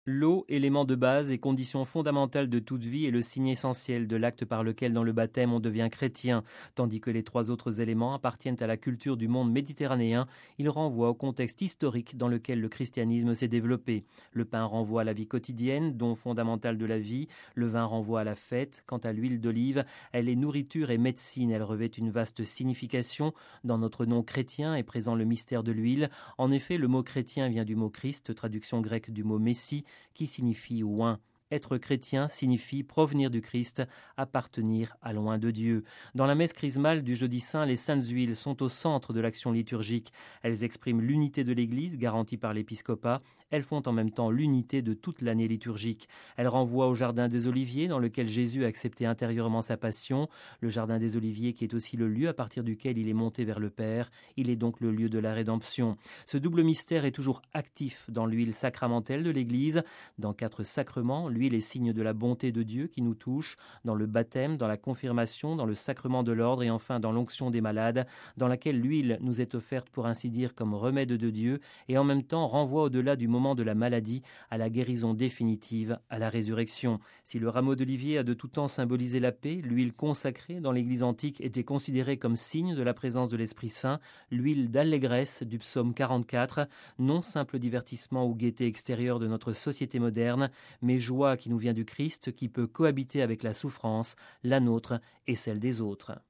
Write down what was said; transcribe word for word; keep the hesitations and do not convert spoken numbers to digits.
L'eau, élément de base et condition fondamentale de toute vie, est le signe essentiel de l'acte par lequel dans le baptême on devient chrétien. Tandis que les trois autres éléments appartiennent à la culture du monde méditerranéen, ils renvoient au contexte historique dans lequel le christianisme s'est développé. Le pain renvoie à la vie quotidienne, don fondamental de la vie. Le vin renvoie à la fête. Quant à l'huile d'olive, elle est nourriture et médecine. Elle revêt une vaste signification. Dans notre nom chrétien est présent le mystère de l'huile. En effet, le mot chrétien vient du mot Christ, traduction grecque du mot Messie, qui signifie oint. Être chrétien signifie provenir du Christ, appartenir à loin de Dieu. Dans la messe chrismale du jeudi saint, les saintes huiles sont au centre de l'action liturgique. Elles expriment l'unité de l'Église, garantie par l'épiscopat. Elles font en même temps l'unité de toute l'année liturgique. Elles renvoient au jardin des Oliviers, dans lequel Jésus a accepté intérieurement sa passion. Le jardin des Oliviers qui est aussi le lieu à partir duquel il est monté vers le Père. Il est donc le lieu de la rédemption. Ce double mystère est toujours actif dans l'huile sacramentelle de l'Église. Dans quatre sacrements, l'huile est signe de la bonté de Dieu qui nous touche, dans le baptême, dans la confirmation, dans le sacrement de l'ordre et enfin dans l'onction des malades, dans laquelle l'huile nous est offerte pour ainsi dire comme remède de Dieu et en même temps renvoie au-delà du moment de la maladie à la guérison définitive, à la résurrection. Si le rameau d'olivier a de tout temps symbolisé la paix, l'huile consacrée dans l'Église antique était considérée comme signe de la présence de l'Esprit Saint, l'huile d'allégresse du psaume quarante-quatre, non simple divertissement ou gaieté extérieure de notre société moderne, mais joie qui nous vient du Christ, qui peut cohabiter avec la souffrance, la nôtre et celle des autres.